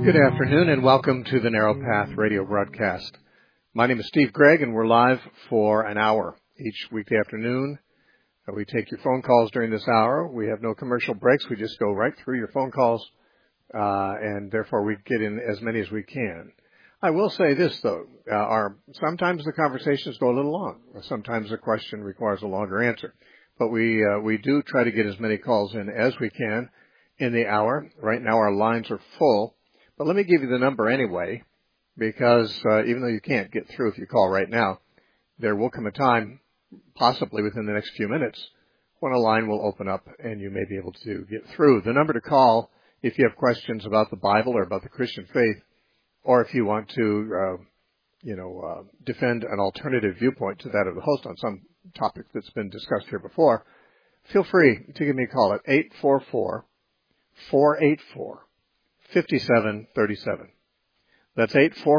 Good afternoon and welcome to the Narrow Path radio broadcast. My name is Steve Gregg and we're live for an hour each weekday afternoon. We take your phone calls during this hour. We have no commercial breaks. We just go right through your phone calls and therefore we get in as many as we can. I will say this though, sometimes the conversations go a little long. Sometimes the question requires a longer answer. But we do try to get as many calls in as we can in the hour. Right now our lines are full. But let me give you the number anyway, because even though you can't get through if you call right now, there will come a time, possibly within the next few minutes, when a line will open up and you may be able to get through. The number to call if you have questions about the Bible or about the Christian faith, or if you want to, defend an alternative viewpoint to that of the host on some topic that's been discussed here before, feel free to give me a call at 844-484-5737. That's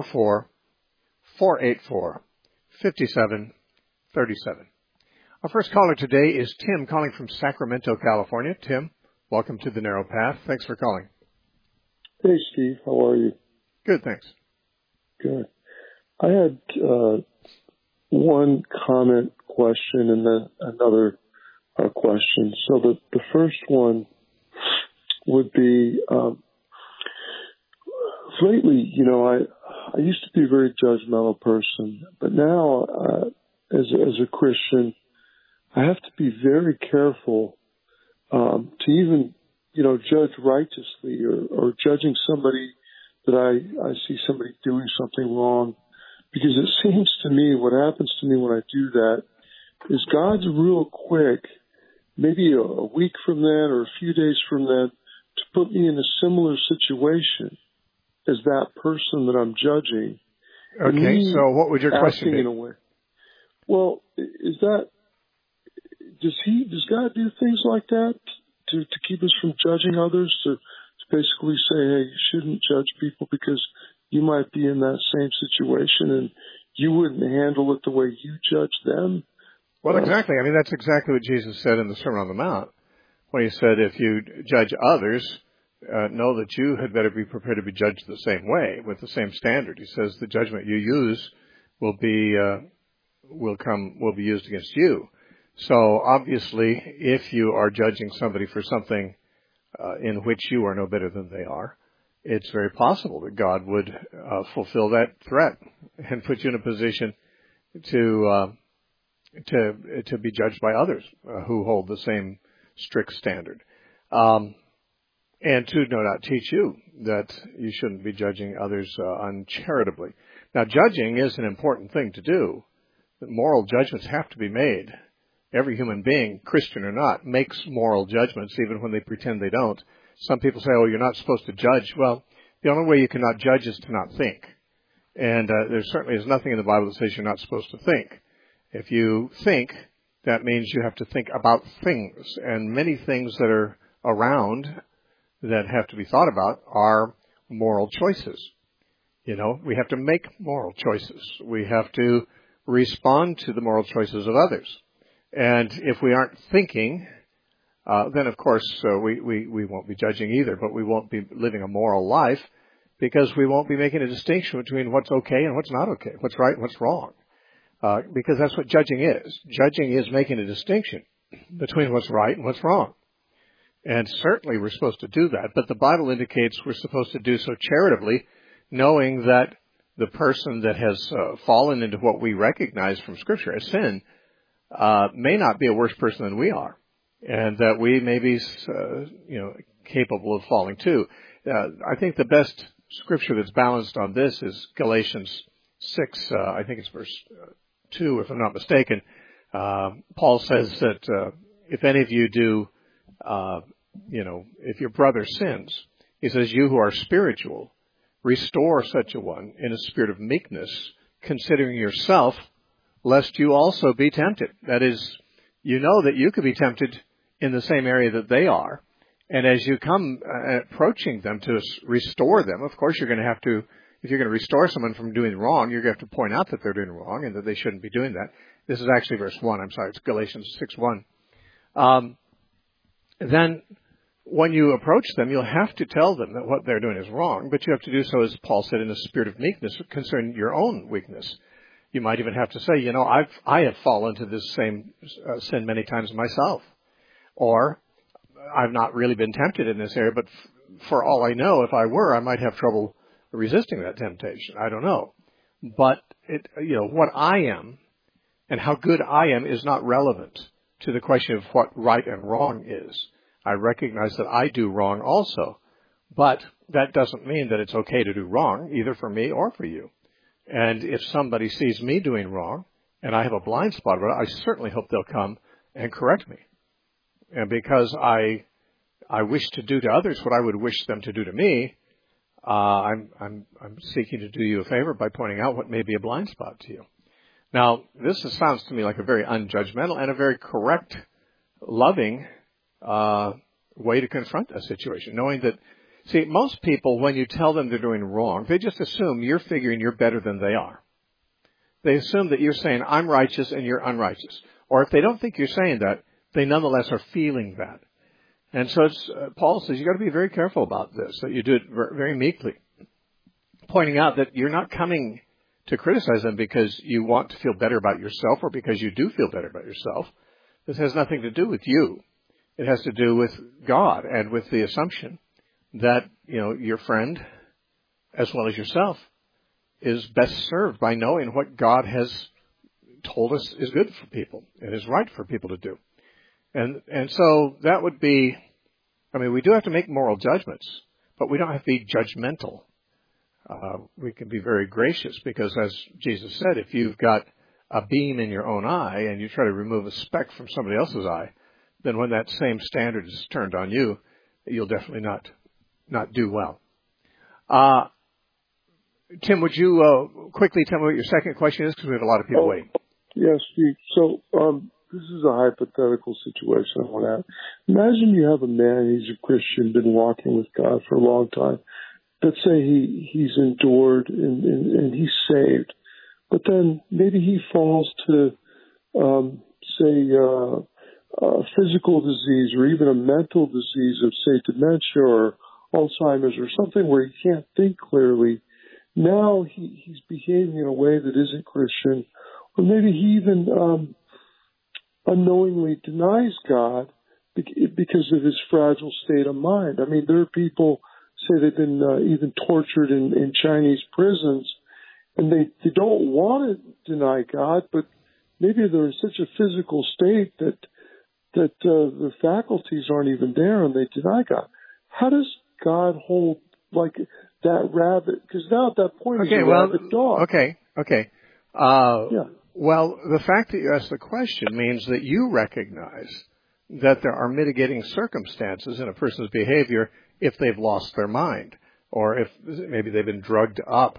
844-484-5737. Our first caller today is Tim, calling from Sacramento, California. Tim, welcome to the Narrow Path. Thanks for calling. Hey, Steve. How are you? Good, thanks. Good. I had one comment question and then another question. So the first one would be, lately, I used to be a very judgmental person, but now, as a Christian, I have to be very careful, to even, judge righteously or judging somebody that I see somebody doing something wrong, because it seems to me what happens to me when I do that is God's real quick, maybe a week from then or a few days from then, to put me in a similar situation as that person that I'm judging. Okay, so what would your question be? In a way. Well, does God do things like that to keep us from judging others, to basically say, hey, you shouldn't judge people because you might be in that same situation and you wouldn't handle it the way you judge them? Well, exactly. I mean, that's exactly what Jesus said in the Sermon on the Mount, when he said, if you judge others, know that you had better be prepared to be judged the same way, with the same standard. He says the judgment you use will be used against you. So obviously, if you are judging somebody for something in which you are no better than they are, it's very possible that God would fulfill that threat and put you in a position to be judged by others who hold the same strict standard. And to no doubt teach you that you shouldn't be judging others uncharitably. Now, judging is an important thing to do. Moral judgments have to be made. Every human being, Christian or not, makes moral judgments even when they pretend they don't. Some people say, oh, you're not supposed to judge. Well, the only way you cannot judge is to not think. And there certainly is nothing in the Bible that says you're not supposed to think. If you think, that means you have to think about things. And many things that are around that have to be thought about are moral choices. We have to make moral choices. We have to respond to the moral choices of others. And if we aren't thinking, then of course we won't be judging either, but we won't be living a moral life because we won't be making a distinction between what's okay and what's not okay, what's right and what's wrong. Because that's what judging is. Judging is making a distinction between what's right and what's wrong. And certainly we're supposed to do that, but the Bible indicates we're supposed to do so charitably, knowing that the person that has fallen into what we recognize from Scripture as sin may not be a worse person than we are, and that we may be, capable of falling too. I think the best Scripture that's balanced on this is Galatians 6, I think it's verse 2, if I'm not mistaken. Paul says that if any of you do if your brother sins, he says, you who are spiritual, restore such a one in a spirit of meekness, considering yourself, lest you also be tempted. That is, you know that you could be tempted in the same area that they are. And as you come approaching them to restore them, of course you're going to have to, if you're going to restore someone from doing wrong, you're going to have to point out that they're doing wrong and that they shouldn't be doing that. This is actually verse 1. I'm sorry, it's Galatians 6:1. Then when you approach them, you'll have to tell them that what they're doing is wrong, but you have to do so, as Paul said, in a spirit of meekness concerning your own weakness. You might even have to say, I have fallen to this same sin many times myself. Or, I've not really been tempted in this area, but for all I know, if I were, I might have trouble resisting that temptation. I don't know. But, what I am and how good I am is not relevant to the question of what right and wrong is. I recognize that I do wrong also, but that doesn't mean that it's okay to do wrong, either for me or for you. And if somebody sees me doing wrong, and I have a blind spot about it, I certainly hope they'll come and correct me. And because I wish to do to others what I would wish them to do to me, I'm seeking to do you a favor by pointing out what may be a blind spot to you. Now, this sounds to me like a very unjudgmental and a very correct, loving way to confront a situation, knowing that, see, most people, when you tell them they're doing wrong, they just assume you're figuring you're better than they are. They assume that you're saying, I'm righteous and you're unrighteous. Or if they don't think you're saying that, they nonetheless are feeling that. And so Paul says, you've got to be very careful about this, that you do it very meekly, pointing out that you're not coming to criticize them because you want to feel better about yourself or because you do feel better about yourself. This has nothing to do with you. It has to do with God and with the assumption that, your friend, as well as yourself, is best served by knowing what God has told us is good for people and is right for people to do. And so that would be, we do have to make moral judgments, but we don't have to be judgmental. We can be very gracious because, as Jesus said, if you've got a beam in your own eye and you try to remove a speck from somebody else's eye, then when that same standard is turned on you, you'll definitely not do well. Tim, would you quickly tell me what your second question is, because we have a lot of people waiting. Yes, Steve. So this is a hypothetical situation I want to ask. Imagine you have a man, he's a Christian, been walking with God for a long time. Let's say he's endured and he's saved, but then maybe he falls to, physical disease or even a mental disease of, say, dementia or Alzheimer's or something where he can't think clearly. Now he's behaving in a way that isn't Christian, or maybe he even unknowingly denies God because of his fragile state of mind. There are people, say they've been even tortured in Chinese prisons, and they don't want to deny God, but maybe they're in such a physical state that the faculties aren't even there and they deny God. How does God hold like that rabbit? Because now at that point he's a rabid dog. Okay. Yeah. Well, the fact that you asked the question means that you recognize that there are mitigating circumstances in a person's behavior if they've lost their mind, or if maybe they've been drugged up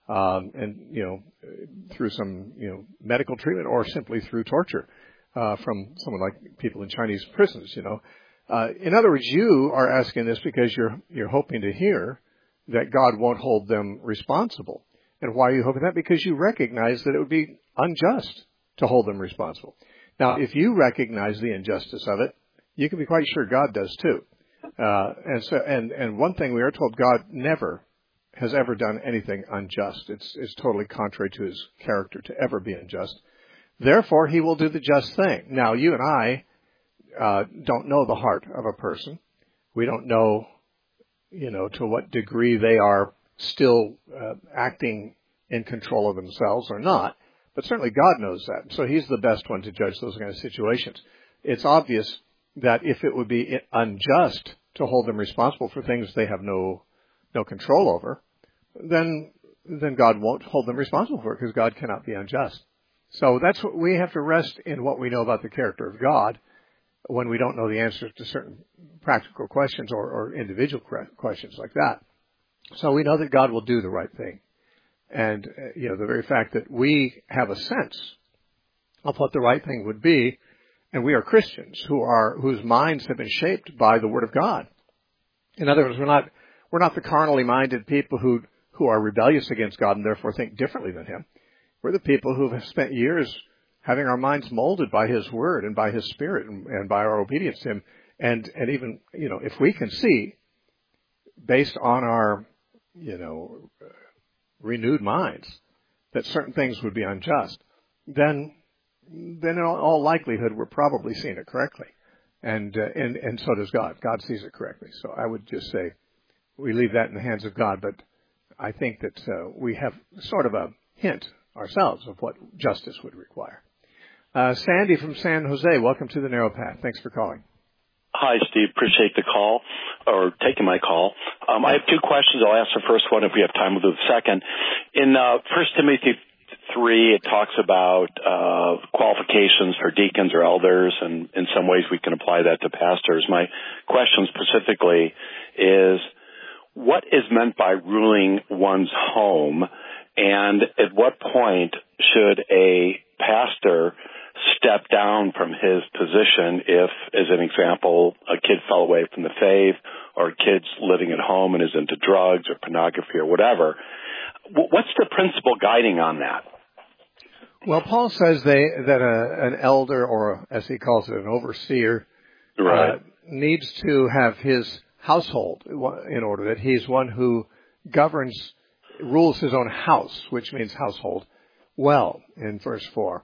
through some medical treatment, or simply through torture from someone like people in Chinese prisons. In other words, you are asking this because you're hoping to hear that God won't hold them responsible. And why are you hoping that? Because you recognize that it would be unjust to hold them responsible. Now, if you recognize the injustice of it, you can be quite sure God does too. And one thing we are told, God never has ever done anything unjust. It's totally contrary to his character to ever be unjust. Therefore, he will do the just thing. Now, you and I don't know the heart of a person. We don't know, to what degree they are still acting in control of themselves or not. But certainly God knows that. So he's the best one to judge those kind of situations. It's obvious that if it would be unjust to hold them responsible for things they have no control over, then God won't hold them responsible for it, because God cannot be unjust. So that's what we have to rest in, what we know about the character of God when we don't know the answers to certain practical questions or individual questions like that. So we know that God will do the right thing. And, the very fact that we have a sense of what the right thing would be, and we are Christians whose minds have been shaped by the Word of God. In other words, we're not the carnally minded people who are rebellious against God and therefore think differently than Him. We're the people who have spent years having our minds molded by His Word and by His Spirit and by our obedience to Him, And even, if we can see, based on our, renewed minds, that certain things would be unjust, then in all likelihood we're probably seeing it correctly. And so does God. God sees it correctly. So I would just say we leave that in the hands of God, but I think that we have sort of a hint ourselves of what justice would require. Sandy from San Jose, welcome to the Narrow Path. Thanks for calling. Hi, Steve. Appreciate the call, or taking my call. I have two questions. I'll ask the first one. If we have time, we'll do the second. In 1 Timothy 3, it talks about qualifications for deacons or elders, and in some ways we can apply that to pastors. My question specifically is, what is meant by ruling one's home, and at what point should a pastor step down from his position if, as an example, a kid fell away from the faith, or a kid's living at home and is into drugs or pornography or whatever? What's the principle guiding on that? Well, Paul says that an elder, or as he calls it, an overseer, right, needs to have his household in order, that he's one who rules his own house, which means household, well, in verse 4.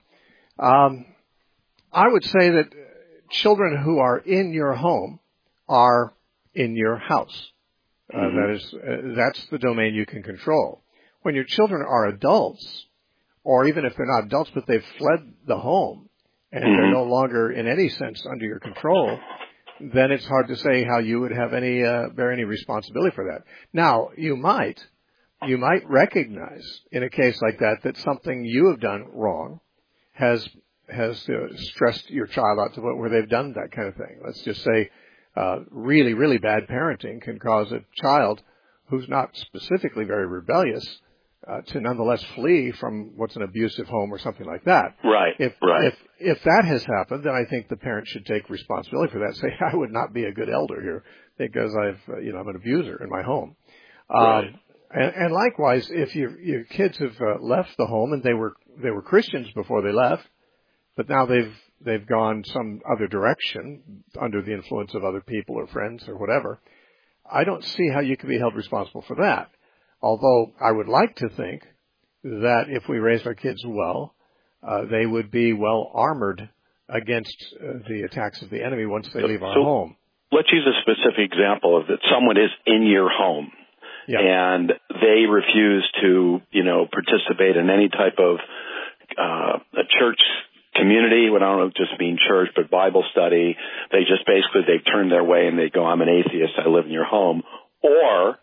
I would say that children who are in your home are in your house. That's the domain you can control. When your children are adults, or even if they're not adults, but they've fled the home and they're no longer in any sense under your control, then it's hard to say how you would have bear any responsibility for that. Now, you might recognize in a case like that something you have done wrong has stressed your child out to the point where they've done that kind of thing. Let's just say really, really bad parenting can cause a child who's not specifically very rebellious to nonetheless flee from what's an abusive home or something like that. Right. If that has happened, then I think the parent should take responsibility for that. Say, I would not be a good elder here because I'm an abuser in my home. Right. And likewise, if your kids have left the home and they were Christians before they left, but now they've gone some other direction under the influence of other people or friends or whatever, I don't see how you can be held responsible for that. Although I would like to think that if we raise our kids well, they would be well armored against the attacks of the enemy once they leave our home. Let's use a specific example of that. Someone is in your home, and they refuse to, participate in any type of a church community. Well, I don't just mean church, but Bible study. They've turned their way and they go, I'm an atheist, I live in your home. Or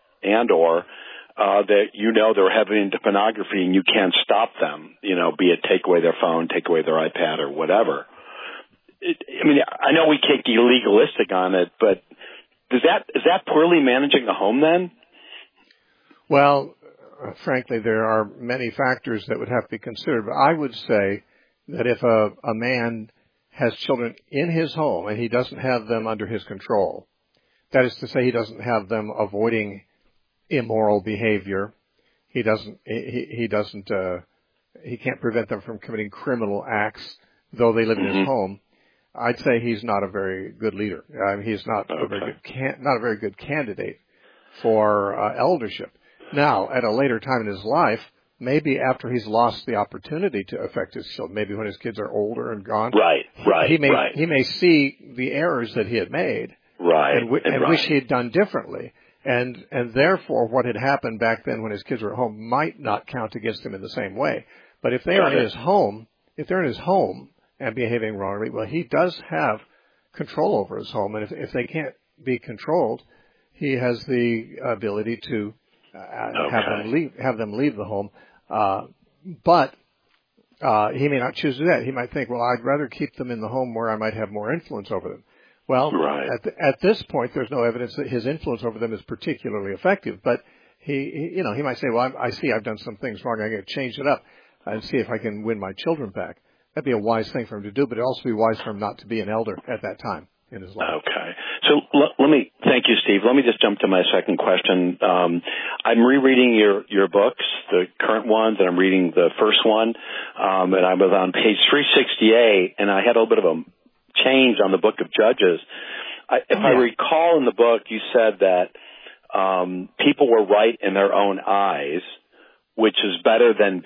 that they're heavy into pornography and you can't stop them, be it take away their phone, take away their iPad or whatever. I know we can't be legalistic on it, but is that poorly managing the home then? Well, frankly, there are many factors that would have to be considered, but I would say that if a man has children in his home and he doesn't have them under his control, that is to say he doesn't have them avoiding immoral behavior, he can't prevent them from committing criminal acts, though they live in his home, I'd say he's not a very good leader. He's not a very good candidate for eldership. Now, at a later time in his life, maybe after he's lost the opportunity to affect his children, maybe when his kids are older and gone, he may see the errors that he had made, and wish he had done differently. And therefore, what had happened back then when his kids were at home might not count against him in the same way. But if they are in his home, and behaving wrongly, well, he does have control over his home, and if they can't be controlled, he has the ability to have them leave the home. But he may not choose to do that. He might think, well, I'd rather keep them in the home where I might have more influence over them. Well, at this point, there's no evidence that his influence over them is particularly effective. But he might say, well, I see I've done some things wrong. I'm going to change it up and see if I can win my children back. That'd be a wise thing for him to do, but it'd also be wise for him not to be an elder at that time in his life. Okay. So thank you, Steve. Let me just jump to my second question. I'm rereading your books, the current ones, and I'm reading the first one. And I was on page 368, and I had a little bit of a change on the book of Judges. if I recall in the book, you said that people were right in their own eyes, which is better than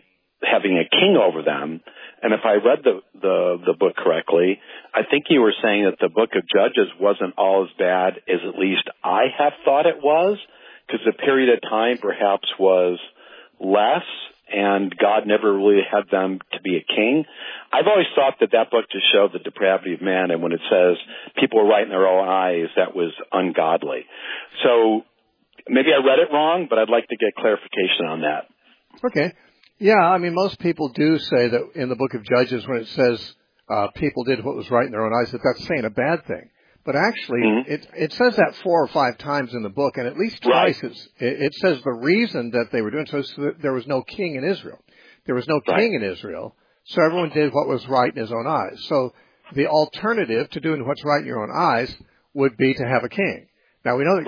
having a king over them. And if I read the book correctly, I think you were saying that the book of Judges wasn't all as bad as at least I have thought it was, because the period of time perhaps was less, and God never really had them to be a king. I've always thought that book just showed the depravity of man, and when it says people were right in their own eyes, that was ungodly. So maybe I read it wrong, but I'd like to get clarification on that. Okay. Yeah, I mean, most people do say that in the book of Judges, when it says people did what was right in their own eyes, that's saying a bad thing. But actually, it says that 4 or 5 times in the book, and at least twice it says the reason that they were doing so is that there was no king in Israel. There was no king in Israel, so everyone did what was right in his own eyes. So the alternative to doing what's right in your own eyes would be to have a king. Now we know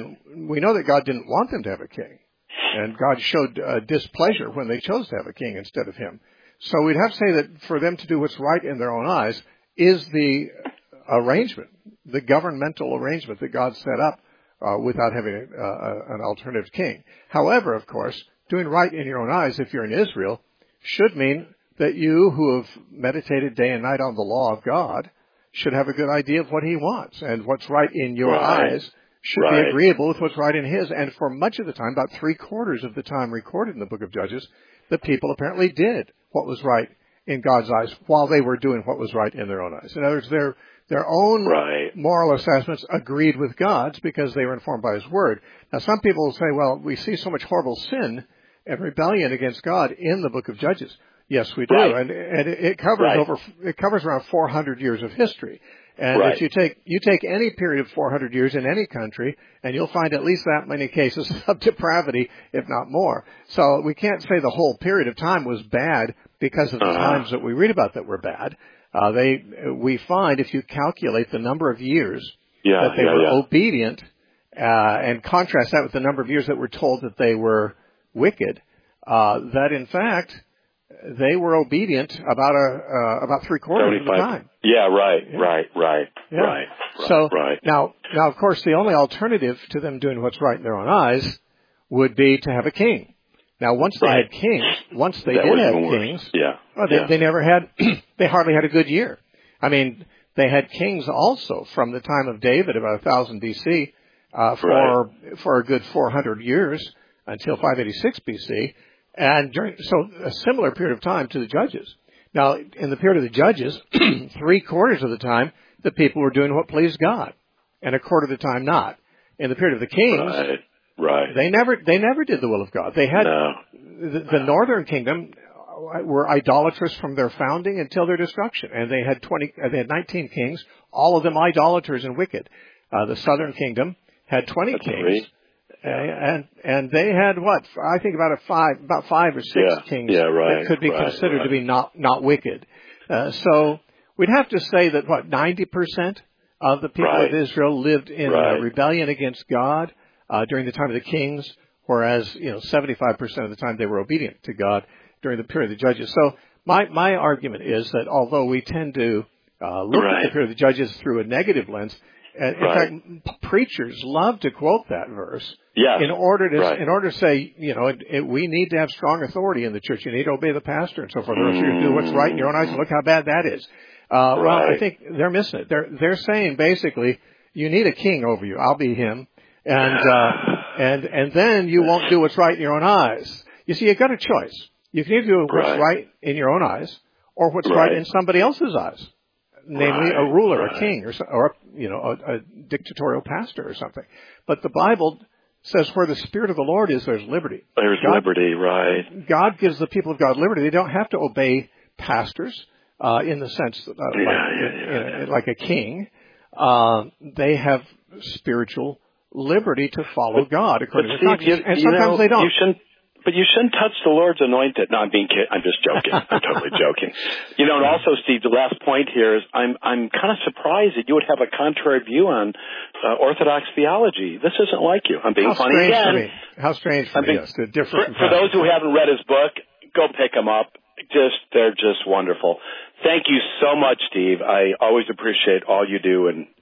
that God didn't want them to have a king, and God showed displeasure when they chose to have a king instead of him. So we'd have to say that for them to do what's right in their own eyes is the arrangement, the governmental arrangement that God set up without having an alternative king. However, of course, doing right in your own eyes, if you're in Israel, should mean that you who have meditated day and night on the law of God should have a good idea of what he wants, and what's right in your eyes should be agreeable with what's right in his. And for much of the time, about 3/4 of the time recorded in the book of Judges, the people apparently did what was right in God's eyes while they were doing what was right in their own eyes. In other words, their own moral assessments agreed with God's because they were informed by his word. Now, some people will say, well, we see so much horrible sin and rebellion against God in the book of Judges. Yes, we do. And it covers around 400 years of history. And if you take any period of 400 years in any country, and you'll find at least that many cases of depravity, if not more. So we can't say the whole period of time was bad because of the times that we read about that were bad. We find, if you calculate the number of years that they were obedient, and contrast that with the number of years that were told that they were wicked, that in fact they were obedient about 3/4 of the time. Now, of course, the only alternative to them doing what's right in their own eyes would be to have a king. Now, once they had kings, they never had, they hardly had a good year. I mean, they had kings also from the time of David, about 1000 BC, for a good 400 years until 586 BC, and so a similar period of time to the Judges. Now, in the period of the Judges, 3/4 of the time, the people were doing what pleased God, and 1/4 of the time not. In the period of the kings, they never did the will of God. They had the northern kingdom were idolatrous from their founding until their destruction, and they had 19 kings, all of them idolaters and wicked. The southern kingdom had 20 kings. And they had I think about 5 or 6 kings that could be considered to be not wicked. So we'd have to say that 90% of the people of Israel lived in rebellion against God during the time of the kings, whereas 75% of the time they were obedient to God during the period of the Judges. So my argument is that although we tend to look at the period of the Judges through a negative lens, in fact, preachers love to quote that verse in order to say, we need to have strong authority in the church. You need to obey the pastor and so forth. Or you do what's right in your own eyes, and look how bad that is. Well, I think they're missing it. They're saying basically, you need a king over you. I'll be him, and then you won't do what's right in your own eyes. You see, you've got a choice. You can either do what's right in your own eyes, or what's right in somebody else's eyes. Namely, a ruler, a king, or a dictatorial pastor or something. But the Bible says where the Spirit of the Lord is, there's liberty. There's liberty, right. God gives the people of God liberty. They don't have to obey pastors in the sense like a king. They have spiritual liberty to follow God according to conscience. And sometimes they don't. But you shouldn't touch the Lord's anointed. No, I'm just joking. I'm totally joking. And also, Steve, the last point here is I'm kind of surprised that you would have a contrary view on Orthodox theology. This isn't like you. I'm being funny again. How strange for me, yes. For those who haven't read his book, go pick them up. They're just wonderful. Thank you so much, Steve. I always appreciate all you do and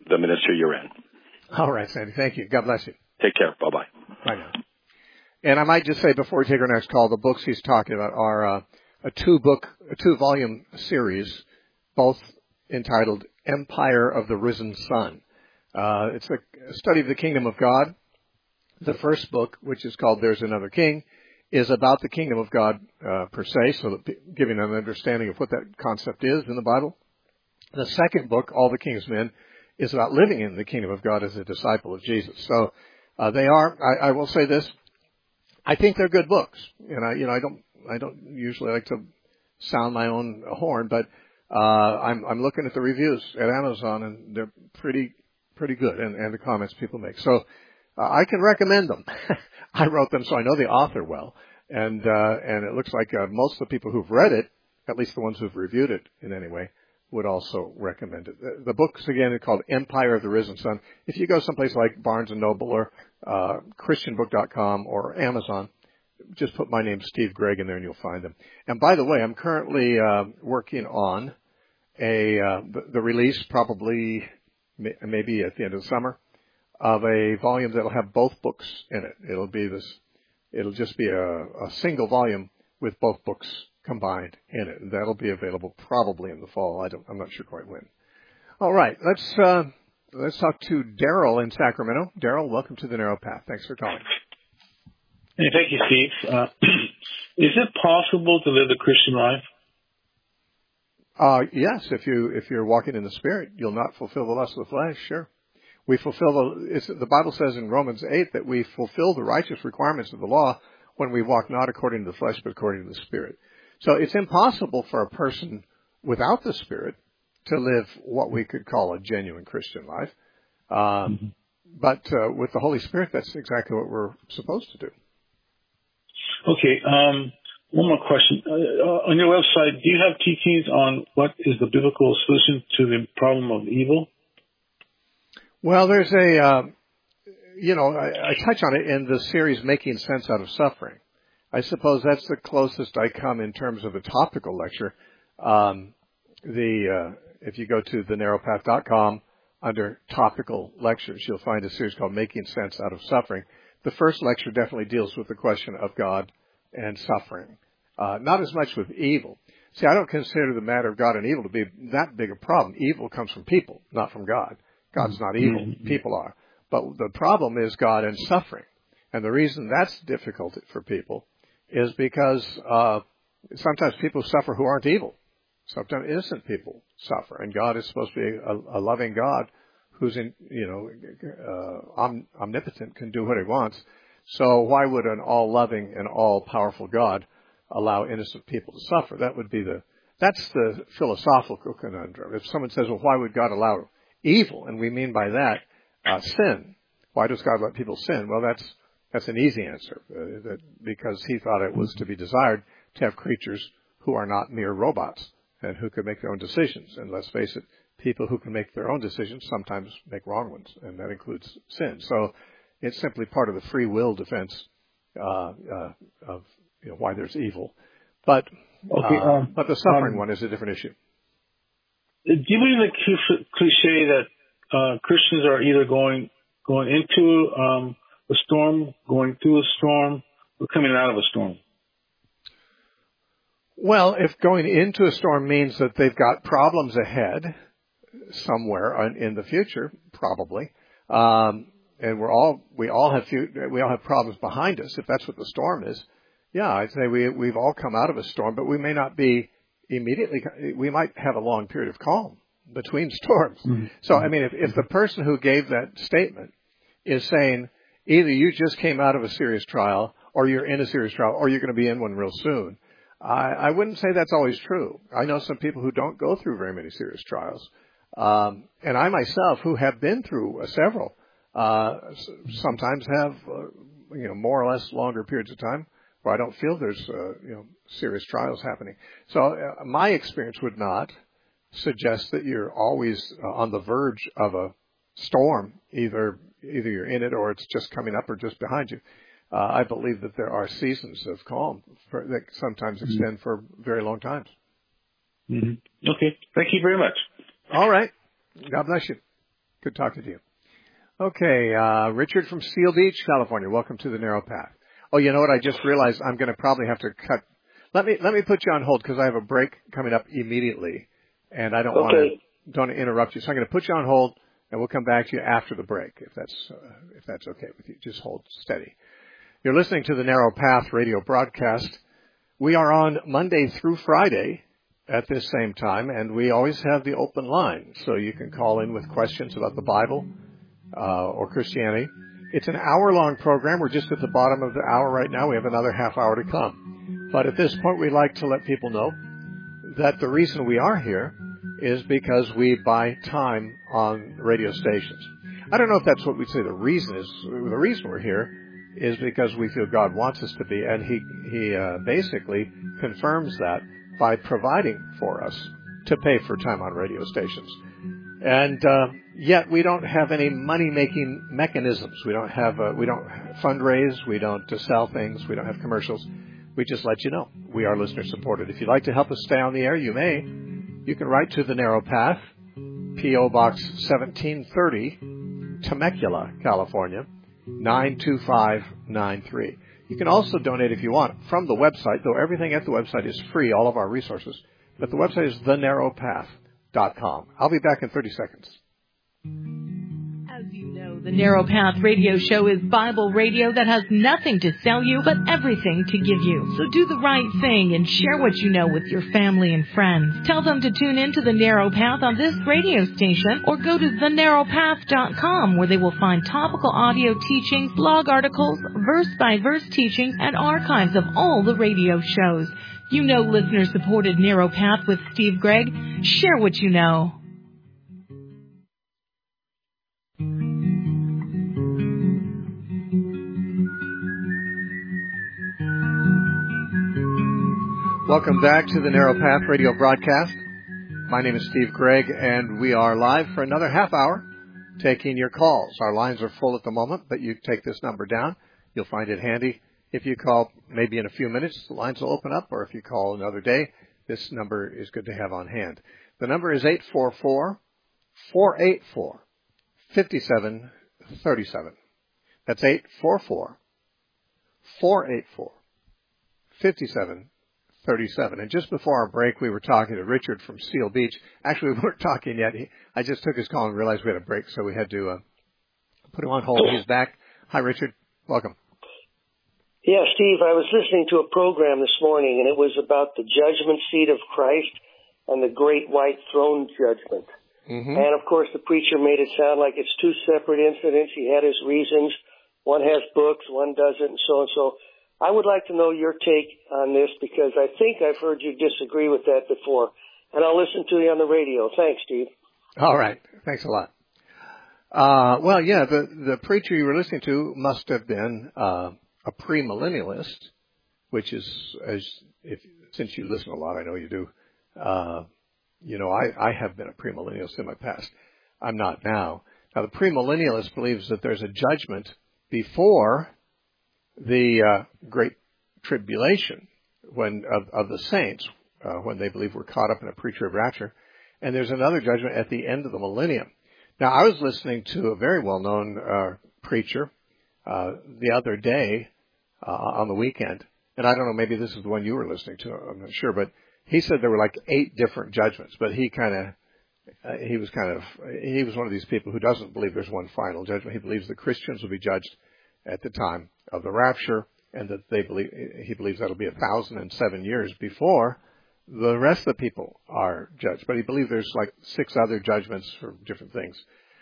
the ministry you're in. All right, Sandy. Thank you. God bless you. Take care. Bye-bye. Bye now. And I might just say before we take our next call, the books he's talking about are a two-volume series, both entitled Empire of the Risen Sun. It's a study of the kingdom of God. The first book, which is called There's Another King, is about the kingdom of God per se, so that giving an understanding of what that concept is in the Bible. The second book, All the King's Men, is about living in the kingdom of God as a disciple of Jesus. So they are. I will say this: I think they're good books, and I don't usually like to sound my own horn, but I'm looking at the reviews at Amazon, and they're pretty good, and the comments people make. So I can recommend them. I wrote them, so I know the author well, and it looks like most of the people who've read it, at least the ones who've reviewed it in any way, would also recommend it. The books, again, are called Empire of the Risen Sun. If you go someplace like Barnes & Noble or ChristianBook.com or Amazon, just put my name, Steve Gregg, in there and you'll find them. And by the way, I'm currently working on the release, probably maybe at the end of the summer, of a volume that'll have both books in it. It'll just be a single volume with both books combined in it. And that'll be available probably in the fall. I'm not sure quite when. All right. Let's talk to Daryl in Sacramento. Daryl, welcome to the Narrow Path. Thanks for calling. Hey, thank you, Steve. Is it possible to live the Christian life? Yes. If you're walking in the Spirit, you'll not fulfill the lust of the flesh. Sure. We fulfill the Bible says in Romans 8 that we fulfill the righteous requirements of the law when we walk not according to the flesh, but according to the Spirit. So it's impossible for a person without the Spirit to live what we could call a genuine Christian life. But with the Holy Spirit, that's exactly what we're supposed to do. Okay. One more question. On your website, do you have teachings on what is the biblical solution to the problem of evil? Well, there's I touch on it in the series Making Sense Out of Suffering. I suppose that's the closest I come in terms of a topical lecture. If you go to thenarrowpath.com under topical lectures, you'll find a series called Making Sense Out of Suffering. The first lecture definitely deals with the question of God and suffering, not as much with evil. See, I don't consider the matter of God and evil to be that big a problem. Evil comes from people, not from God. God's not evil. People are. But the problem is God and suffering. And the reason that's difficult for people is because sometimes people suffer who aren't evil. Sometimes innocent people suffer. And God is supposed to be a loving God who's omnipotent, can do what he wants. So why would an all-loving and all-powerful God allow innocent people to suffer? That's the philosophical conundrum. If someone says, well, why would God allow evil? And we mean by that sin. Why does God let people sin? Well, that's an easy answer, because he thought it was to be desired to have creatures who are not mere robots and who can make their own decisions. And let's face it, people who can make their own decisions sometimes make wrong ones, and that includes sin. So it's simply part of the free will defense of why there's evil. But the suffering one is a different issue. Do you believe the cliche that Christians are either going into a storm, going through a storm, or coming out of a storm? Well, if going into a storm means that they've got problems ahead somewhere in the future, probably, and we all have problems behind us. If that's what the storm is, yeah, I'd say we've all come out of a storm, but we may not be immediately. We might have a long period of calm between storms. Mm-hmm. So, I mean, if the person who gave that statement is saying either you just came out of a serious trial, or you're in a serious trial, or you're going to be in one real soon, I wouldn't say that's always true. I know some people who don't go through very many serious trials. And I myself, who have been through several, sometimes have, more or less longer periods of time where I don't feel there's, serious trials happening. So my experience would not suggest that you're always on the verge of a storm. Either you're in it or it's just coming up or just behind you. I believe that there are seasons of calm that sometimes extend for very long times. Mm-hmm. Okay. Thank you very much. All right. God bless you. Good talking to you. Okay, Richard from Seal Beach, California. Welcome to the Narrow Path. Oh, you know what? I just realized I'm going to probably have to cut. Let me put you on hold because I have a break coming up immediately, and I don't want to interrupt you. So I'm going to put you on hold, and we'll come back to you after the break if that's okay with you. Just hold steady. You're listening to the Narrow Path radio broadcast. We are on Monday through Friday at this same time, and we always have the open line, so you can call in with questions about the Bible or Christianity. It's an hour-long program. We're just at the bottom of the hour right now. We have another half hour to come. But at this point, we'd like to let people know that the reason we are here is because we buy time on radio stations. I don't know if that's what we'd say the reason is. The reason we're here is because we feel God wants us to be, and He basically confirms that by providing for us to pay for time on radio stations. And yet we don't have any money-making mechanisms. We don't fundraise. We don't sell things. We don't have commercials. We just let you know we are listener-supported. If you'd like to help us stay on the air, you may. You can write to the Narrow Path, P.O. Box 1730, Temecula, California, 92593. You can also donate if you want from the website, though everything at the website is free, all of our resources. But the website is thenarrowpath.com. I'll be back in 30 seconds. As you know, the Narrow Path radio show is Bible radio that has nothing to sell you but everything to give you. So do the right thing and share what you know with your family and friends. Tell them to tune in to the Narrow Path on this radio station or go to thenarrowpath.com where they will find topical audio teachings, blog articles, verse-by-verse teachings, and archives of all the radio shows. You know listener-supported Narrow Path with Steve Gregg. Share what you know. Welcome back to the Narrow Path radio broadcast. My name is Steve Gregg, and we are live for another half hour taking your calls. Our lines are full at the moment, but you take this number down. You'll find it handy. If you call maybe in a few minutes, the lines will open up, or if you call another day, this number is good to have on hand. The number is 844-484-5737. That's 844-484-5737. And just before our break, we were talking to Richard from Seal Beach. Actually, we weren't talking yet. I just took his call and realized we had a break, so we had to put him on hold. He's back. Hi, Richard. Welcome. Yeah, Steve, I was listening to a program this morning, and it was about the judgment seat of Christ and the great white throne judgment. Mm-hmm. And, of course, the preacher made it sound like it's two separate incidents. He had his reasons. One has books, one doesn't, and so and so. I would like to know your take on this because I think I've heard you disagree with that before. And I'll listen to you on the radio. Thanks, Steve. All right. Thanks a lot. Well, yeah, the preacher you were listening to must have been a premillennialist, which is, since you listen a lot, I know you do. I have been a premillennialist in my past. I'm not now. Now, the premillennialist believes that there's a judgment before the Great Tribulation of the saints, when they believe we're caught up in a pre-trib rapture, and there's another judgment at the end of the millennium. Now, I was listening to a very well-known preacher the other day on the weekend, and I don't know, maybe this is the one you were listening to, I'm not sure, but he said there were like 8 different judgments, but he was one of these people who doesn't believe there's one final judgment. He believes the Christians will be judged at the time of the rapture, and that he believes that'll be 1,007 years before the rest of the people are judged. But he believes there's like 6 other judgments for different things.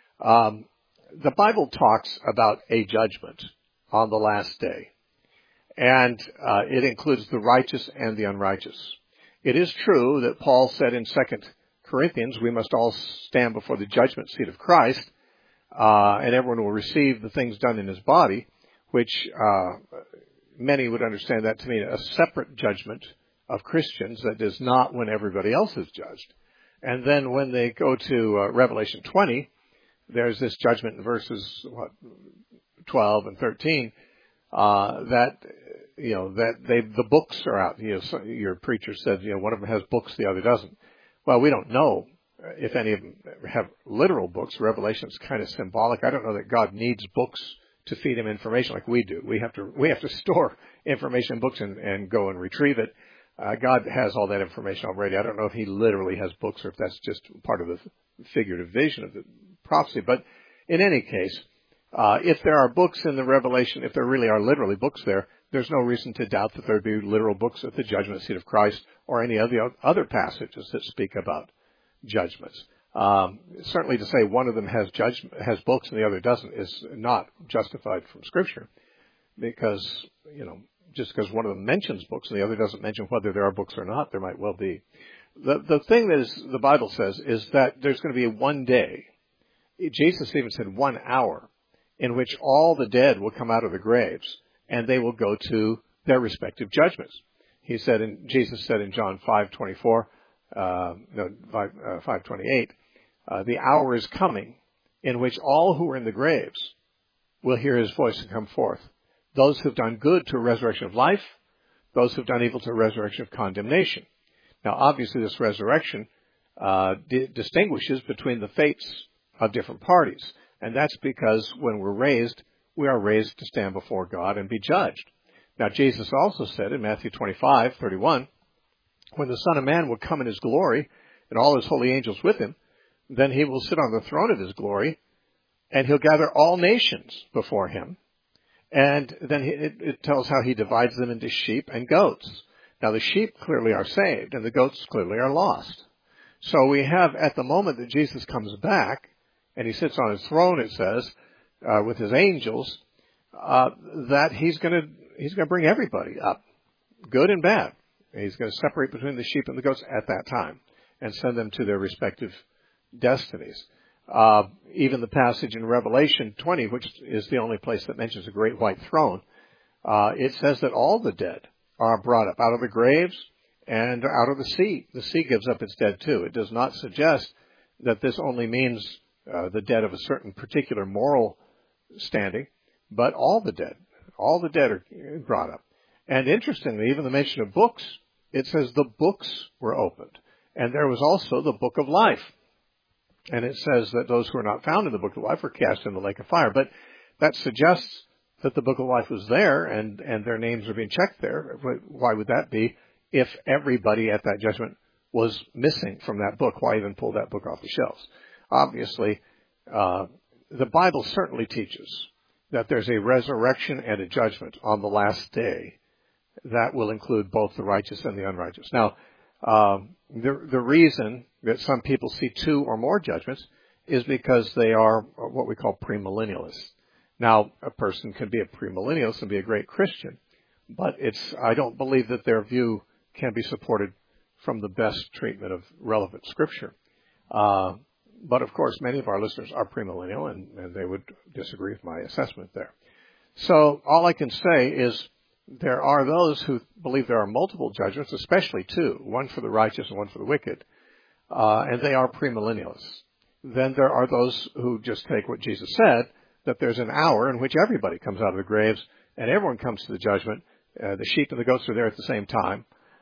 The Bible talks about a judgment on the last day, and it includes the righteous and the unrighteous. It is true that Paul said in 2 Corinthians, we must all stand before the judgment seat of Christ, and everyone will receive the things done in his body, which many would understand that to mean a separate judgment of Christians that is not when everybody else is judged. And then when they go to Revelation 20, there's this judgment in verses 12 and 13 that the books are out. Your preacher said one of them has books, the other doesn't. Well, we don't know if any of them have literal books. Revelation is kind of symbolic. I don't know that God needs books to feed him information like we do. We have to store information in books and go and retrieve it. God has all that information already. I don't know if he literally has books or if that's just part of the figurative vision of the prophecy. But in any case, if there are books in the Revelation, if there really are literally books there, there's no reason to doubt that there would be literal books at the judgment seat of Christ or any of the other passages that speak about judgments. Certainly to say one of them has books and the other doesn't is not justified from Scripture, because, just because one of them mentions books and the other doesn't mention whether there are books or not, there might well be. The thing that the Bible says is that there's going to be one day, Jesus even said 1 hour, in which all the dead will come out of the graves and they will go to their respective judgments. Jesus said in John 5:28, the hour is coming in which all who are in the graves will hear his voice and come forth. Those who have done good to a resurrection of life, those who have done evil to a resurrection of condemnation. Now, obviously, this resurrection distinguishes between the fates of different parties. And that's because when we're raised, we are raised to stand before God and be judged. Now, Jesus also said in Matthew 25:31, when the Son of Man will come in his glory and all his holy angels with him, then he will sit on the throne of his glory and he'll gather all nations before him. And then it tells how he divides them into sheep and goats. Now, the sheep clearly are saved and the goats clearly are lost. So we have, at the moment that Jesus comes back and he sits on his throne, it says, with his angels, that he's going to bring everybody up, good and bad. He's going to separate between the sheep and the goats at that time and send them to their respective destinies. Even the passage in Revelation 20, which is the only place that mentions a great white throne, it says that all the dead are brought up out of the graves and out of the sea. The sea gives up its dead too. It does not suggest that this only means the dead of a certain particular moral standing, but all the dead are brought up. And interestingly, even the mention of books, it says the books were opened. And there was also the book of life. And it says that those who are not found in the book of life were cast in the lake of fire. But that suggests that the book of life was there and their names are being checked there. Why would that be if everybody at that judgment was missing from that book? Why even pull that book off the shelves? Obviously, the Bible certainly teaches that there's a resurrection and a judgment on the last day that will include both the righteous and the unrighteous. Now, the reason that some people see 2 or more judgments is because they are what we call premillennialists. Now, a person can be a premillennialist and be a great Christian, but I don't believe that their view can be supported from the best treatment of relevant Scripture. But of course, many of our listeners are premillennial, and they would disagree with my assessment there. So all I can say is there are those who believe there are multiple judgments, especially 2, one for the righteous and one for the wicked, and they are premillennialists. Then there are those who just take what Jesus said, that there's an hour in which everybody comes out of the graves and everyone comes to the judgment. The sheep and the goats are there at the same time.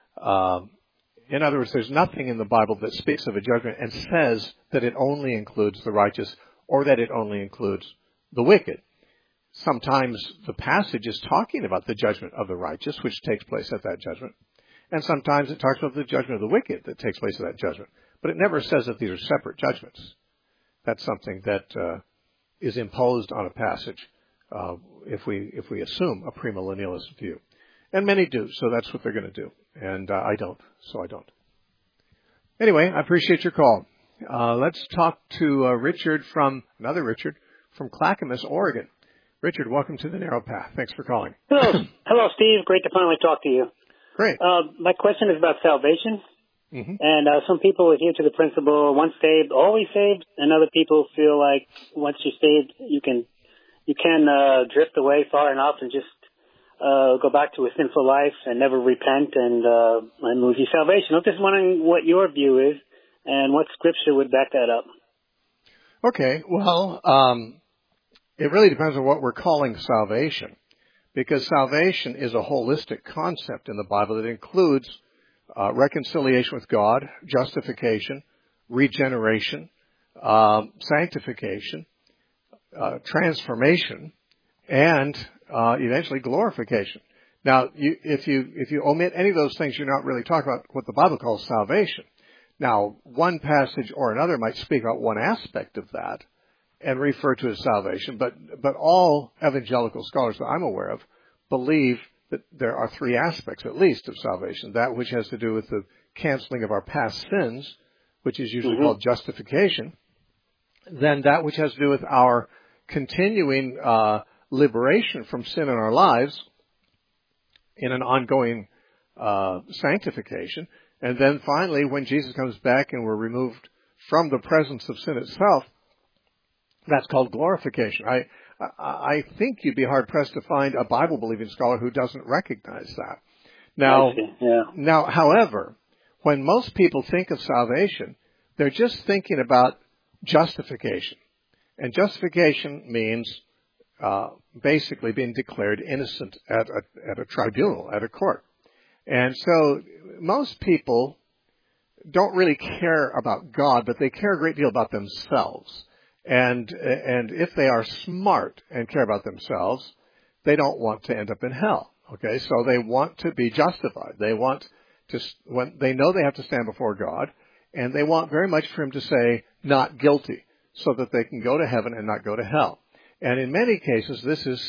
In other words, there's nothing in the Bible that speaks of a judgment and says that it only includes the righteous or that it only includes the wicked. Sometimes the passage is talking about the judgment of the righteous, which takes place at that judgment. And sometimes it talks about the judgment of the wicked that takes place at that judgment. But it never says that these are separate judgments. That's something that is imposed on a passage if we assume a premillennialist view. And many do, so that's what they're going to do. And I don't, so I don't. Anyway, I appreciate your call. Let's talk to Richard from Clackamas, Oregon. Richard, welcome to the Narrow Path. Thanks for calling. Hello, Steve. Great to finally talk to you. Great. My question is about salvation. Mm-hmm. And some people adhere to the principle, once saved, always saved. And other people feel like once you're saved, you can drift away far enough and just go back to a sinful life and never repent and lose your salvation. I'm just wondering what your view is and what Scripture would back that up. Okay. Well, it really depends on what we're calling salvation, because salvation is a holistic concept in the Bible that includes reconciliation with God, justification, regeneration, sanctification, transformation, and eventually glorification. Now, if you omit any of those things, you're not really talking about what the Bible calls salvation. Now, one passage or another might speak about one aspect of that and refer to as salvation, but all evangelical scholars that I'm aware of believe that there are three aspects, at least, of salvation. That which has to do with the canceling of our past sins, which is usually called justification. Then that which has to do with our continuing liberation from sin in our lives in an ongoing sanctification. And then finally, when Jesus comes back and we're removed from the presence of sin itself, that's called glorification. I think you'd be hard-pressed to find a Bible-believing scholar who doesn't recognize that. Now, however, when most people think of salvation, they're just thinking about justification. And justification means basically being declared innocent at a tribunal, at a court. And so most people don't really care about God, but they care a great deal about themselves. And if they are smart and care about themselves, they don't want to end up in hell. Okay, so they want to be justified. They want to, when they know they have to stand before God, and they want very much for Him to say, not guilty, so that they can go to heaven and not go to hell. And in many cases,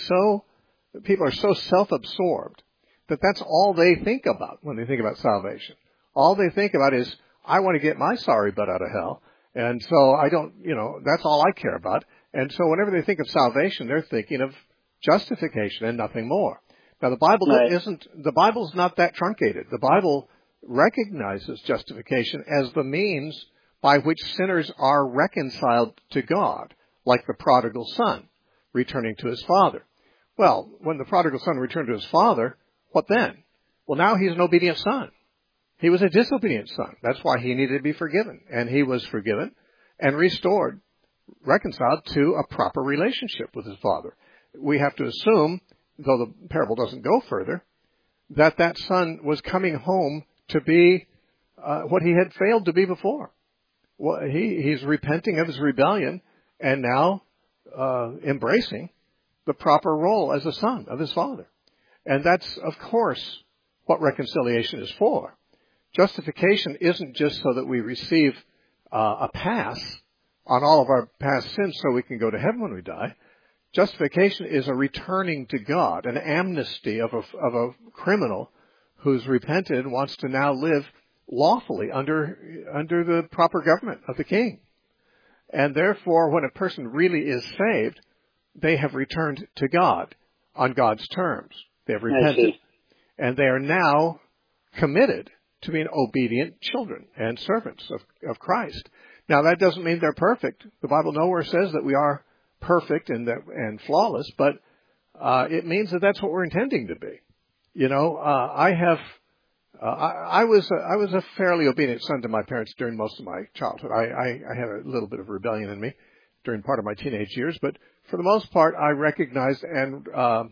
people are so self-absorbed that that's all they think about when they think about salvation. All they think about is, I want to get my sorry butt out of hell. And so that's all I care about. And so whenever they think of salvation, they're thinking of justification and nothing more. Now the Bible's not that truncated. The Bible recognizes justification as the means by which sinners are reconciled to God, like the prodigal son returning to his father. Well, when the prodigal son returned to his father, what then? Well, now he's an obedient son. He was a disobedient son. That's why he needed to be forgiven. And he was forgiven and restored, reconciled to a proper relationship with his father. We have to assume, though the parable doesn't go further, that that son was coming home to be what he had failed to be before. Well, he's repenting of his rebellion and now embracing the proper role as a son of his father. And that's, of course, what reconciliation is for. Justification isn't just so that we receive a pass on all of our past sins so we can go to heaven when we die. Justification is a returning to God, an amnesty of a criminal who's repented and wants to now live lawfully under the proper government of the king. And therefore, when a person really is saved, they have returned to God on God's terms. They have repented, and they are now committed to being obedient children and servants of Christ. Now, that doesn't mean they're perfect. The Bible nowhere says that we are perfect and flawless, but it means that that's what we're intending to be. You know, I was a fairly obedient son to my parents during most of my childhood. I had a little bit of rebellion in me during part of my teenage years, but for the most part, I recognized and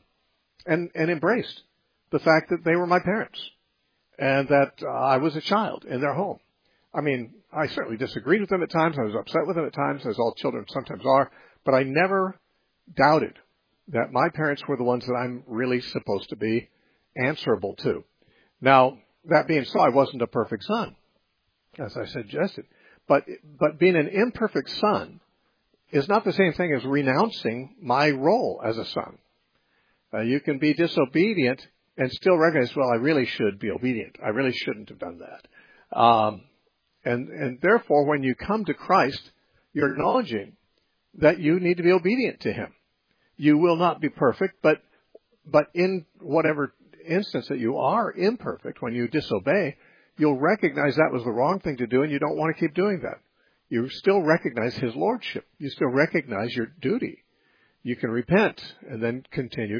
embraced the fact that they were my parents and that I was a child in their home. I mean, I certainly disagreed with them at times. I was upset with them at times, as all children sometimes are, but I never doubted that my parents were the ones that I'm really supposed to be answerable to. Now, that being so, I wasn't a perfect son, as I suggested. But being an imperfect son is not the same thing as renouncing my role as a son. You can be disobedient and still recognize, well, I really should be obedient. I really shouldn't have done that. And therefore, when you come to Christ, you're acknowledging that you need to be obedient to Him. You will not be perfect, but in whatever instance that you are imperfect, when you disobey, you'll recognize that was the wrong thing to do, and you don't want to keep doing that. You still recognize His lordship. You still recognize your duty. You can repent and then continue,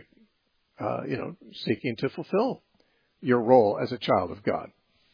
seeking to fulfill your role as a child of God.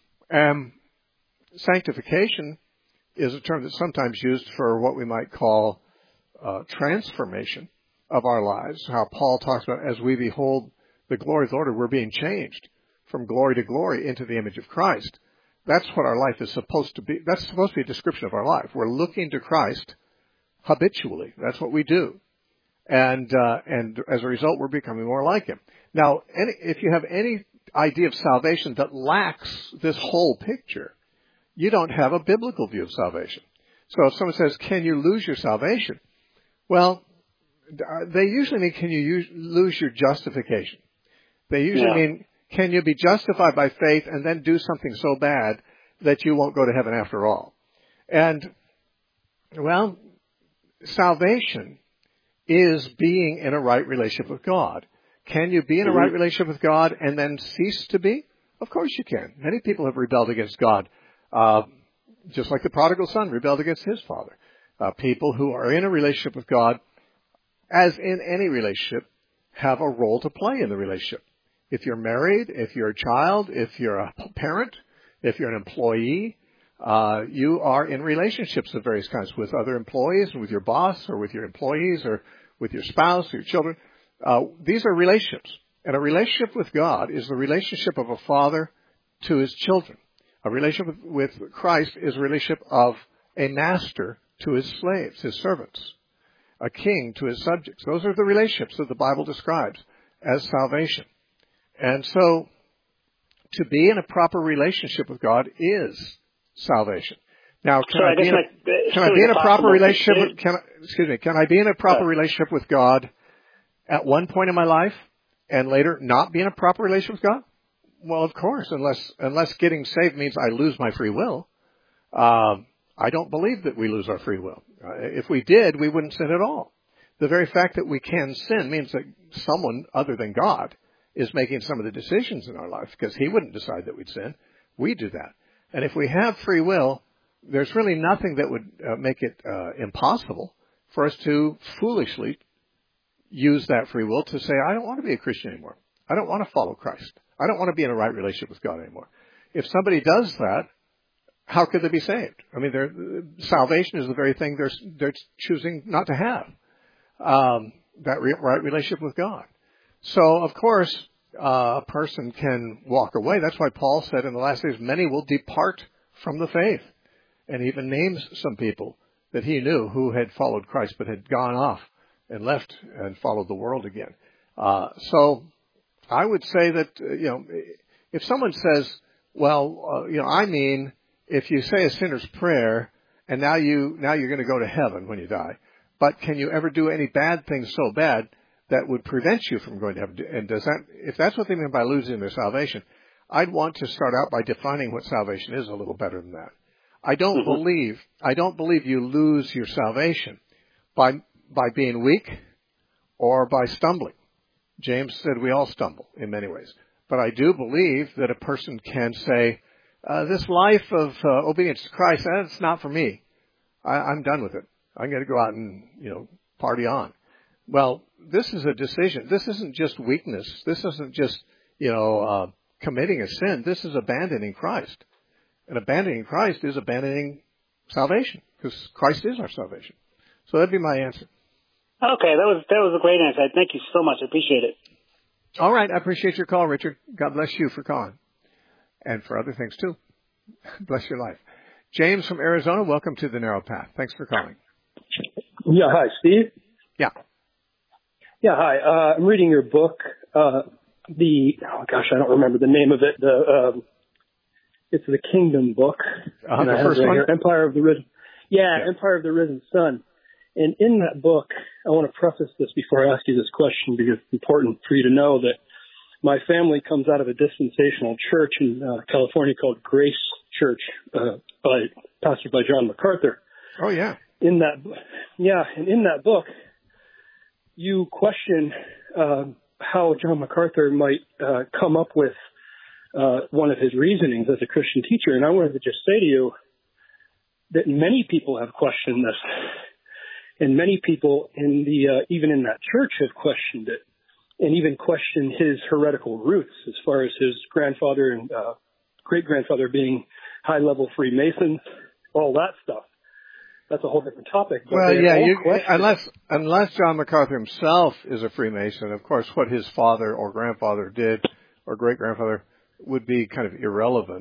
Sanctification is a term that's sometimes used for what we might call transformation of our lives. How Paul talks about, as we behold the glory of the Lord, we're being changed from glory to glory into the image of Christ. That's what our life is supposed to be. That's supposed to be a description of our life. We're looking to Christ habitually. That's what we do. And as a result, we're becoming more like Him. Now, if you have any idea of salvation that lacks this whole picture, you don't have a biblical view of salvation. So if someone says, can you lose your salvation? Well, they usually mean, can you lose your justification? They usually mean, can you be justified by faith and then do something so bad that you won't go to heaven after all? And, well, salvation is being in a right relationship with God. Can you be in a right relationship with God and then cease to be? Of course you can. Many people have rebelled against God, just like the prodigal son rebelled against his father. People who are in a relationship with God, as in any relationship, have a role to play in the relationship. If you're married, if you're a child, if you're a parent, if you're an employee, you are in relationships of various kinds with other employees and with your boss or with your employees or with your spouse or your children. These are relationships. And a relationship with God is the relationship of a father to his children. A relationship with Christ is a relationship of a master to his slaves, his servants. A king to his subjects. Those are the relationships that the Bible describes as salvation. And so, to be in a proper relationship with God is salvation. Now, can I be in a proper relationship with God at one point in my life and later not be in a proper relationship with God? Well, of course, unless getting saved means I lose my free will. I don't believe that we lose our free will. If we did, we wouldn't sin at all. The very fact that we can sin means that someone other than God is making some of the decisions in our life, because He wouldn't decide that we'd sin. We do that. And if we have free will, there's really nothing that would make it impossible for us to foolishly use that free will to say, I don't want to be a Christian anymore. I don't want to follow Christ. I don't want to be in a right relationship with God anymore. If somebody does that, how could they be saved? I mean, salvation is the very thing they're choosing not to have, that right relationship with God. So, of course, a person can walk away. That's why Paul said in the last days, many will depart from the faith. And he even names some people that he knew who had followed Christ but had gone off and left and followed the world again. So I would say that, if someone says, well, I mean, if you say a sinner's prayer and now you're going to go to heaven when you die, but can you ever do any bad things so bad that would prevent you from going to heaven? And if that's what they mean by losing their salvation, I'd want to start out by defining what salvation is a little better than that. I don't believe you lose your salvation by being weak or by stumbling. James said we all stumble in many ways. But I do believe that a person can say, this life of obedience to Christ, that's not for me. I'm done with it. I'm going to go out and, party on. Well, this is a decision. This isn't just weakness. This isn't just, committing a sin. This is abandoning Christ. And abandoning Christ is abandoning salvation, because Christ is our salvation. So that'd be my answer. Okay, that was a great answer. Thank you so much. I appreciate it. All right, I appreciate your call, Richard. God bless you for calling. And for other things, too. Bless your life. James from Arizona, welcome to The Narrow Path. Thanks for calling. Yeah, hi, Steve. Yeah. Yeah, hi. I'm reading your book. I don't remember the name of it. It's the Kingdom book. The first one? Empire of the Risen. Yeah, Empire of the Risen Sun. And in that book, I want to preface this before I ask you this question, because it's important for you to know that my family comes out of a dispensational church in California called Grace Church, pastored by John MacArthur. Oh, yeah. And in that book, you question how John MacArthur might come up with one of his reasonings as a Christian teacher. And I wanted to just say to you that many people have questioned this. And many people even in that church have questioned it, and even questioned his heretical roots as far as his grandfather and great-grandfather being high-level Freemasons, all that stuff. That's a whole different topic. But well, yeah, unless John MacArthur himself is a Freemason, of course, what his father or grandfather did or great-grandfather would be kind of irrelevant.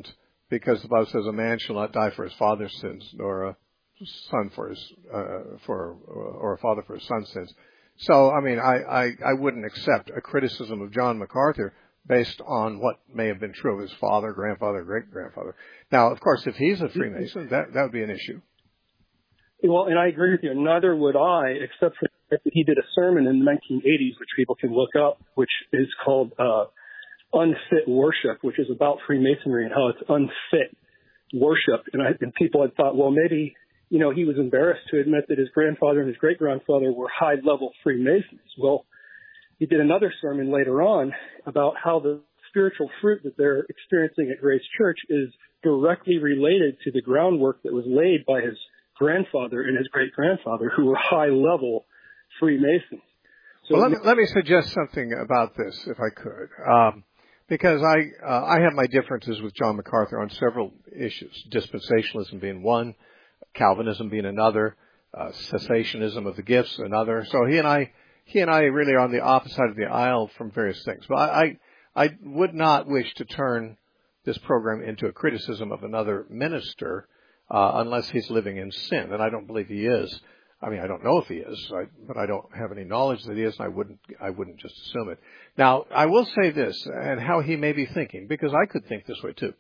because the Bible says a man shall not die for his father's sins, nor a son for his or a father for his son's sins. So, I mean, I wouldn't accept a criticism of John MacArthur based on what may have been true of his father, grandfather, great-grandfather. Now, of course, if he's a Freemason, that would be an issue. Well, and I agree with you. Neither would I, except for that he did a sermon in the 1980s, which people can look up, which is called Unfit Worship, which is about Freemasonry and how it's unfit worship. And people had thought, well, maybe, he was embarrassed to admit that his grandfather and his great-grandfather were high-level Freemasons. Well, he did another sermon later on about how the spiritual fruit that they're experiencing at Grace Church is directly related to the groundwork that was laid by his grandfather and his great-grandfather, who were high-level Freemasons. So well, let me suggest something about this, if I could, because I have my differences with John MacArthur on several issues, dispensationalism being one, Calvinism being another, cessationism of the gifts another. So he and I really are on the opposite side of the aisle from various things. But I would not wish to turn this program into a criticism of another minister unless he's living in sin, and I don't believe he is. I mean, I don't know if he is, but I don't have any knowledge that he is, and I wouldn't just assume it. Now, I will say this, and how he may be thinking, because I could think this way too.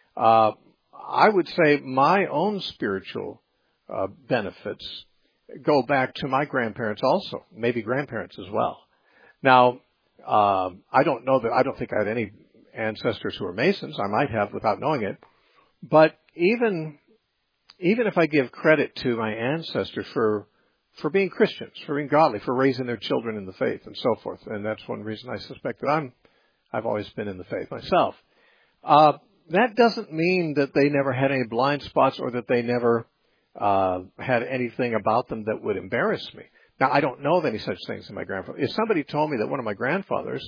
I would say my own spiritual benefits go back to my grandparents also, maybe grandparents as well. Now, I don't think I had any ancestors who were Masons. I might have without knowing it. But even if I give credit to my ancestors for being Christians, for being godly, for raising their children in the faith and so forth, and that's one reason I suspect that I've always been in the faith myself. That doesn't mean that they never had any blind spots or that they never had anything about them that would embarrass me. Now, I don't know of any such things in my grandfather. If somebody told me that one of my grandfathers,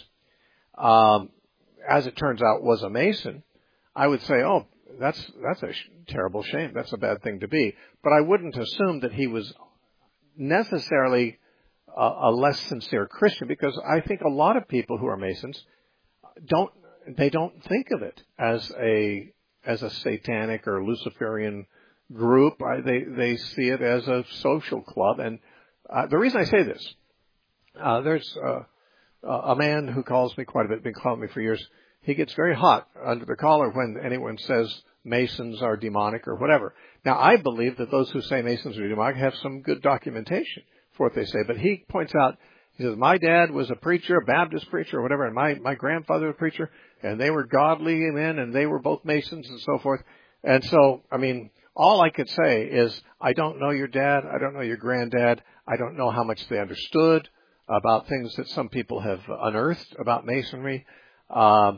as it turns out, was a Mason, I would say, oh, that's a terrible shame. That's a bad thing to be. But I wouldn't assume that he was necessarily a less sincere Christian, because I think a lot of people who are Masons don't think of it as a satanic or Luciferian group. They see it as a social club. And the reason I say this, there's a man who calls me quite a bit, been calling me for years. He gets very hot under the collar when anyone says Masons are demonic or whatever. Now, I believe that those who say Masons are demonic have some good documentation for what they say. But he points out, he says, my dad was a preacher, a Baptist preacher or whatever, and my grandfather was a preacher, and they were godly men, and they were both Masons and so forth. And so, I mean, all I could say is, I don't know your dad, I don't know your granddad, I don't know how much they understood about things that some people have unearthed about Masonry. I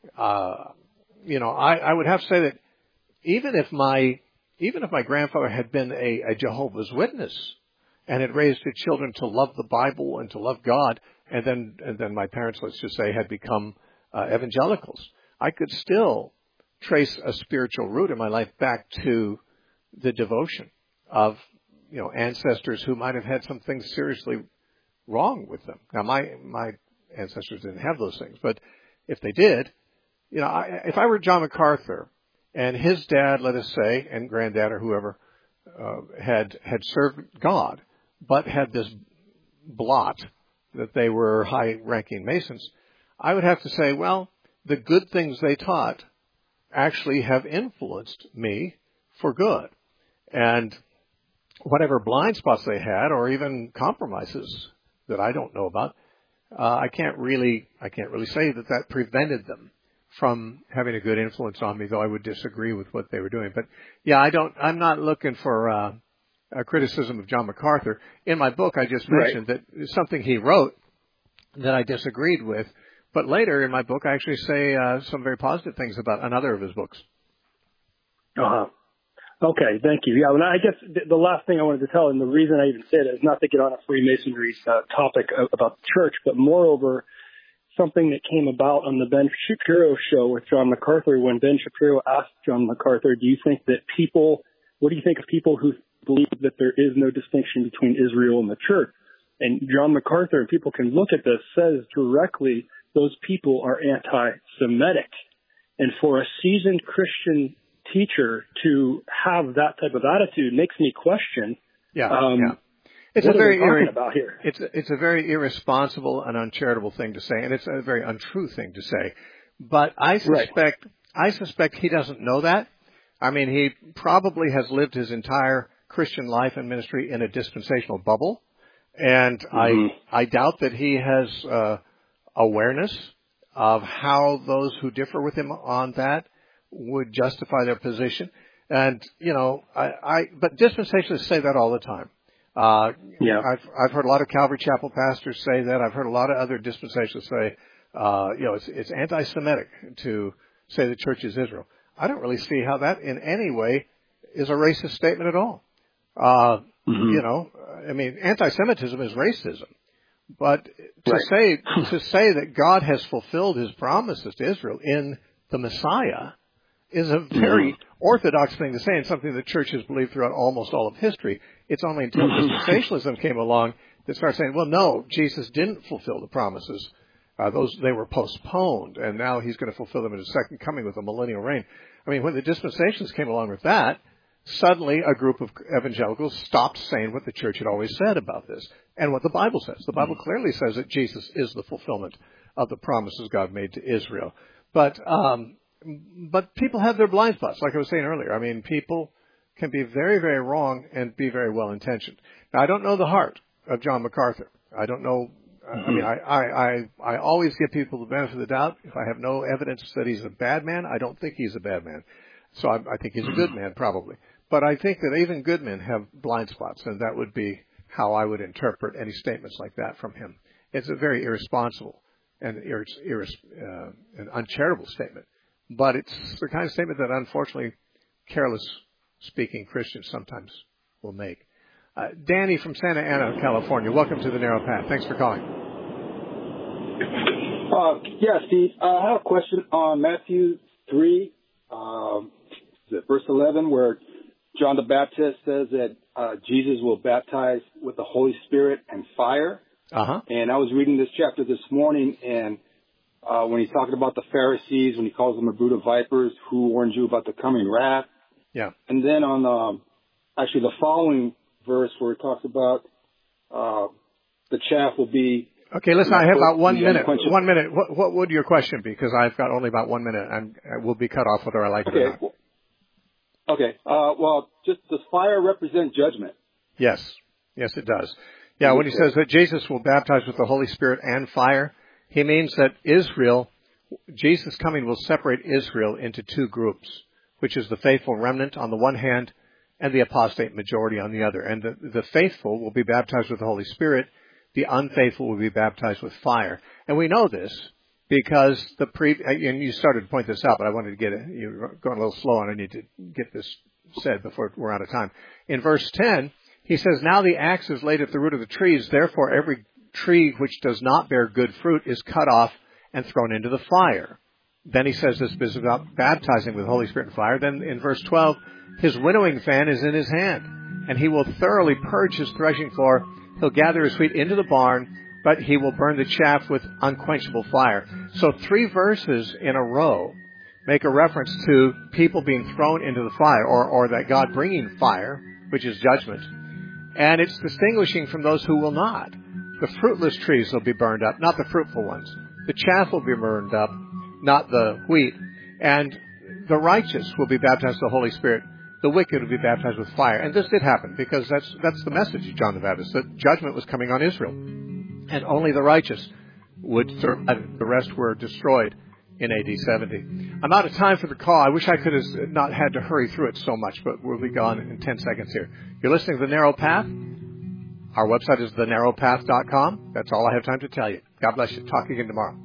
would have to say that even if my grandfather had been a Jehovah's Witness and had raised his children to love the Bible and to love God, and then my parents, let's just say, had become evangelicals, I could still trace a spiritual root in my life back to the devotion of ancestors who might have had some things seriously wrong with them. Now, my ancestors didn't have those things, but if they did, if I were John MacArthur and his dad, let us say, and granddad or whoever had served God, but had this blot that they were high-ranking Masons, I would have to say, well, the good things they taught actually have influenced me for good. And whatever blind spots they had, or even compromises that I don't know about, I can't really say that prevented them from having a good influence on me, though I would disagree with what they were doing. But yeah, I'm not looking for a criticism of John MacArthur. In my book, I just mentioned that something he wrote that I disagreed with, but later in my book, I actually say some very positive things about another of his books. Uh-huh. Okay, thank you. Yeah, I guess the last thing I wanted to tell, and the reason I even say that is not to get on a Freemasonry topic about the church, but moreover, something that came about on the Ben Shapiro show with John MacArthur, when Ben Shapiro asked John MacArthur, what do you think of people who believe that there is no distinction between Israel and the church? And John MacArthur, and people can look at this, says directly those people are anti-Semitic. And for a seasoned Christian teacher to have that type of attitude makes me question. It's what a very talking about here? It's a very irresponsible and uncharitable thing to say, and it's a very untrue thing to say. But I suspect he doesn't know that. I mean, he probably has lived his entire Christian life and ministry in a dispensational bubble, and I doubt that he has awareness of how those who differ with him on that would justify their position. And, but dispensationalists say that all the time. I've heard a lot of Calvary Chapel pastors say that. I've heard a lot of other dispensationalists say, it's anti-Semitic to say the church is Israel. I don't really see how that in any way is a racist statement at all. Anti-Semitism is racism. But to say that God has fulfilled his promises to Israel in the Messiah is a very orthodox thing to say, and something the church has believed throughout almost all of history. It's only until dispensationalism came along that started saying, well, no, Jesus didn't fulfill the promises. They were postponed, and now he's going to fulfill them in his second coming with a millennial reign. I mean, when the dispensations came along with that, suddenly a group of evangelicals stopped saying what the church had always said about this and what the Bible says. The Bible clearly says that Jesus is the fulfillment of the promises God made to Israel. But people have their blind spots, like I was saying earlier. I mean, people can be very, very wrong and be very well-intentioned. Now, I don't know the heart of John MacArthur. I don't know. I mean, I always give people the benefit of the doubt. If I have no evidence that he's a bad man, I don't think he's a bad man. So I think he's a good man, probably. But I think that even good men have blind spots, and that would be how I would interpret any statements like that from him. It's a very irresponsible and an uncharitable statement. But it's the kind of statement that, unfortunately, careless-speaking Christians sometimes will make. Danny from Santa Ana, California, welcome to the Narrow Path. Thanks for calling. Steve. I have a question on Matthew 3, verse 11, where John the Baptist says that Jesus will baptize with the Holy Spirit and fire. And I was reading this chapter this morning, and when he's talking about the Pharisees, when he calls them a brood of vipers, who warned you about the coming wrath. Yeah. And then on the following verse where it talks about the chaff will be... Okay, listen, I have about 1 minute. 1 minute. What would your question be? Because I've got only about 1 minute, and we'll be cut off whether I like it or not. Okay. Does fire represent judgment? Yes. Yes, it does. Yeah, when he says that Jesus will baptize with the Holy Spirit and fire, he means that Jesus' coming will separate Israel into two groups, which is the faithful remnant on the one hand and the apostate majority on the other. And the faithful will be baptized with the Holy Spirit. The unfaithful will be baptized with fire. And we know this because and you started to point this out, but I wanted to you're going a little slow, and I need to get this said before we're out of time. In verse 10, he says, now the axe is laid at the root of the trees, therefore every tree which does not bear good fruit is cut off and thrown into the fire. Then he says this is about baptizing with the Holy Spirit and fire. Then in verse 12, his winnowing fan is in his hand, and he will thoroughly purge his threshing floor. He'll gather his wheat into the barn, but he will burn the chaff with unquenchable fire. So 3 verses in a row make a reference to people being thrown into the fire, or that God bringing fire, which is judgment. And it's distinguishing from those who will not. The fruitless trees will be burned up, not the fruitful ones. The chaff will be burned up, not the wheat. And the righteous will be baptized with the Holy Spirit. The wicked will be baptized with fire. And this did happen, because that's the message of John the Baptist, that judgment was coming on Israel. And only the righteous would survive. The rest were destroyed in AD 70. I'm out of time for the call. I wish I could have not had to hurry through it so much, but we'll be gone in 10 seconds here. You're listening to The Narrow Path. Our website is thenarrowpath.com. That's all I have time to tell you. God bless you. Talk again tomorrow.